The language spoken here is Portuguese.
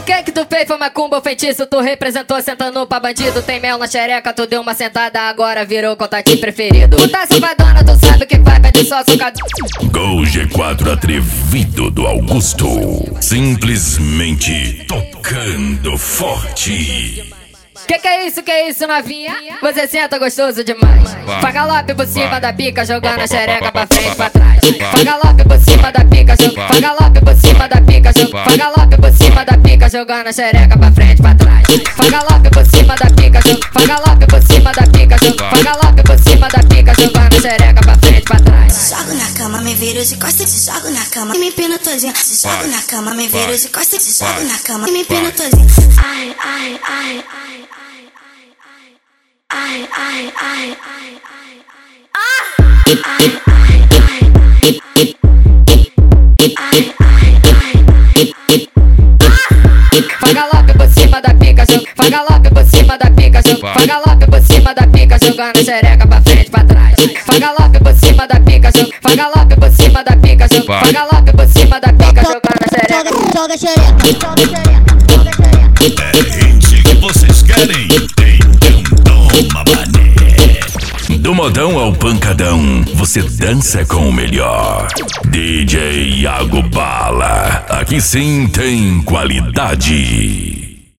que tu fez foi macumba ou feitiço? Tu representou sentando pra bandido. Tem mel na xereca, tu deu uma sentada, agora virou contatinho preferido. Tu tá safadona, tu sabe o que vai, pede só socador. Gol G4 atrevido do Augusto. Simplesmente tocando forte. Que é isso, novinha? Você senta gostoso demais. Faz galope por cima da pica, jogando a xereca pra frente e pra trás. Faz galope por cima da pica, faz galope por cima da pica, faz galope por cima da pica, jogando a xereca pra frente e pra trás. Faz galope por cima da pica, faz galope por cima da pica, faz galope por cima da pica, jogando a xereca pra frente e pra trás. Jogo na cama, me viro de costas, te jogo na cama e me empino todinha. Te jogo na cama, me viro de costas, te jogo na cama e me empino todinha. Ai, ai, ai, ai. Ai, ai, ai, ai, ai, faz galope por cima da pica, faz galope por cima da pica, faz galope por cima da pica, jogando a xereca pra frente e pra trás. Faz galope por cima da pica, faz galope por cima da pica, faz galope por cima da pica, jogando a xereca. Joga xereca, joga xereca, joga xereca. É esse que vocês querem? Então toma, mané. Do modão ao pancadão, você dança com o melhor. DJ Iago Bala, aqui sim tem qualidade.